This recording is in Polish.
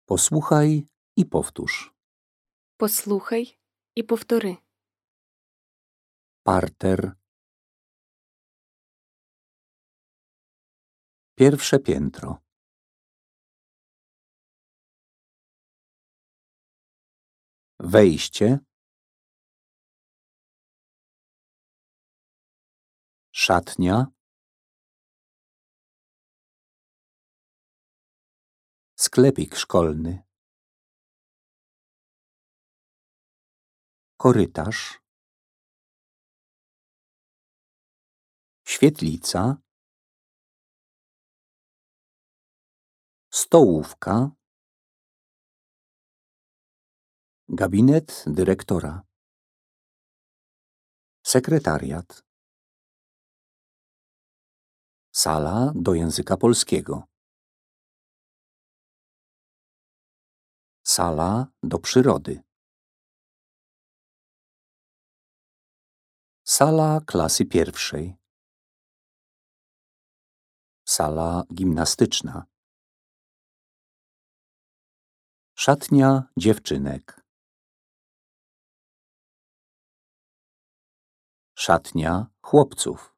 Posłuchaj i powtórz. Послухай і повтори. Parter. Pierwsze piętro. Wejście. Szatnia. Sklepik szkolny. Korytarz. Świetlica. Stołówka. Gabinet dyrektora. Sekretariat. Sala do języka polskiego. Sala do przyrody. Sala klasy pierwszej. Sala gimnastyczna. Szatnia dziewczynek. Szatnia chłopców.